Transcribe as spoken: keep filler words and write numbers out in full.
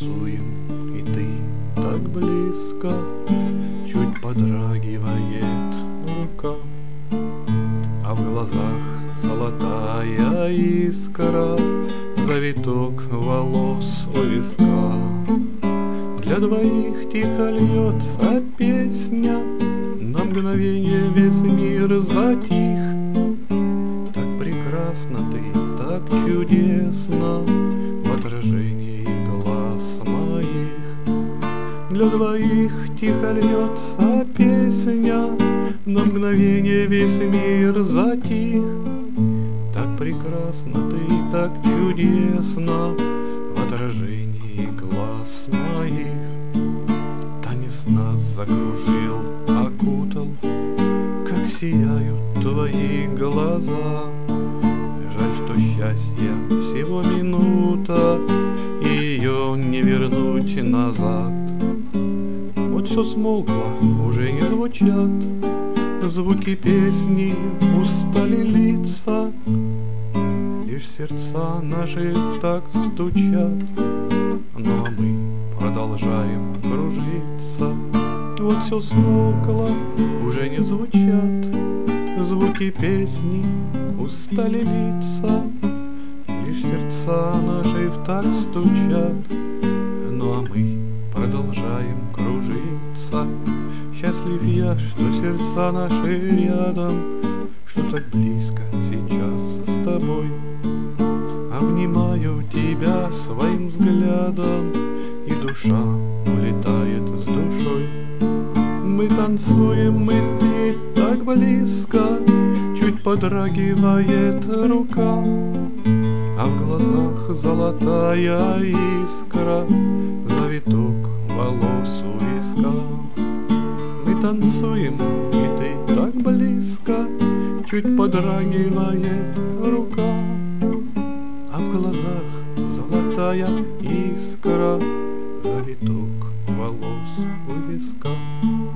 танцуем, и ты так близко, чуть подрагивает рука, а в глазах золотая искра, завиток волос у виска. Для двоих тихо льется песня, на мгновение весь мир затих. Так прекрасна ты, так чудесно в отражении глаз моих. Для двоих тихо льется песня, на мгновение весь мир затих. Так прекрасна ты, так чудесно в отражении глаз моих. Танец нас закружил, окутал, как сияют твои глаза. Жаль, что счастье всего минута, и ее не вернуть назад. Вот все смолкло, уже не звучат звуки песни, устали лица, лишь сердца наши так стучат. Ну а мы продолжаем кружиться. Вот все смолкло, уже не звучат звуки песни, устали лица, лишь сердца наши в так стучат. Ну а мы продолжаем кружиться. Счастлив я, что сердца наши рядом, что так близко сейчас с тобой. Обнимаю тебя своим взглядом, и душа улетает с душой. Мы танцуем, и ты так близко, чуть подрагивает рука, а в глазах золотая искра, завиток волос у виска. Мы танцуем, и ты так близко, чуть подрагивает рука, а в глазах золотая искра, завиток волос у виска.